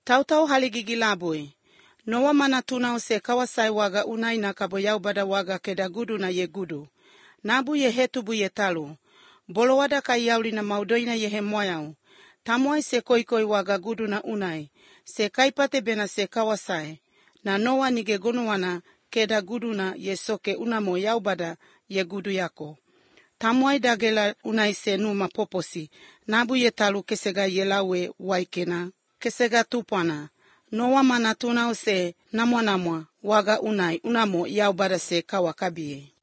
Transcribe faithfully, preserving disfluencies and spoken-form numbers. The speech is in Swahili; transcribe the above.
Tautau haligigi labui. Noa mana tunau se kawasai waga unaina kabo yaubada waga kedagudu na yegudu. Nabu ye hetubu ye talu. Bolo wada kai yauli na maudoina ye he moyau. Tamuai se koikoi waga gudu na unai. Se kaipate bena se kawasai. Na Noa nigegonuana kedagudu na ye soke unamo yaubada ye gudu yako. Tamuai dagela unai se numa poposi. Nabu ye talu kesega ye lawe waikena. Kesega tupana. Noa mana tunau se namwa namwa waga unai unamo yaubada se kawakabie.